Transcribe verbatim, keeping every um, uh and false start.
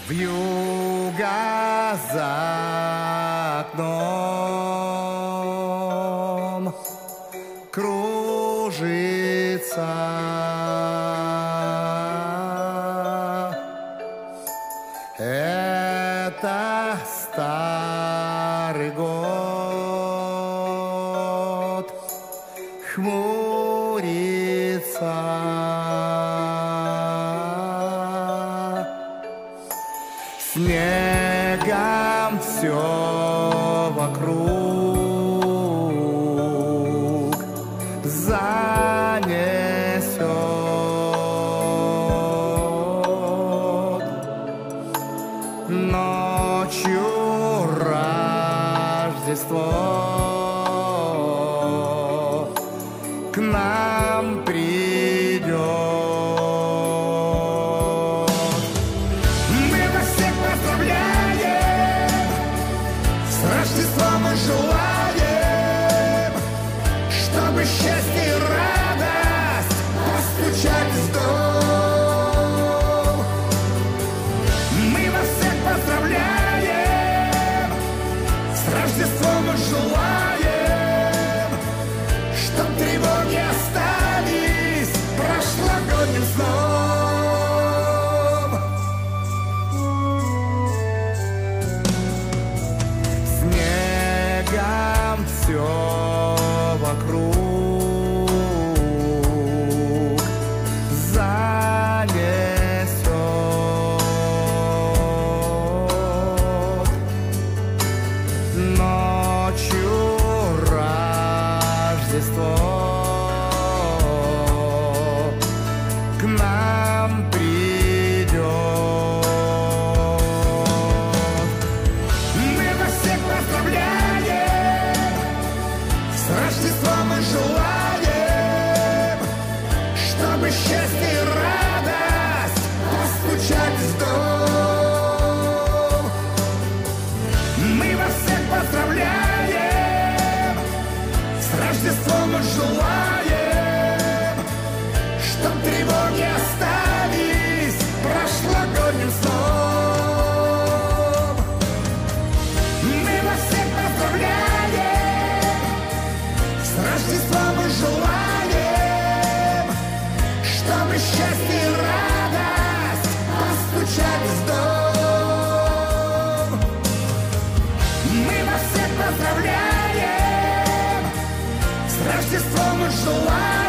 Вьюга за окном кружится. Это старый год хмурится. Снегом все вокруг занесет. Ночью Рождество к нам придет. Рождеством мы желаем, чтобы счастье и радость постучать в дом. Мы вас всех поздравляем, с Рождеством мы желаем, чтоб тревоги остались прошлогодним сном. Все вокруг занесет. Ночью Рождество к нам придет. Мы вас всех поздравляем, с Рождеством мы желаем, чтобы счастье и радость постучать в дом. Мы вас всех поздравляем, с Рождеством мы желаем, чтоб тревоги остались прошлогодним сном. Мы вас всех поздравляем, с Рождеством мы желаем, чтобы счастье и радость постучать в дом. Мы вас всех поздравляем, с Рождеством мы желаем,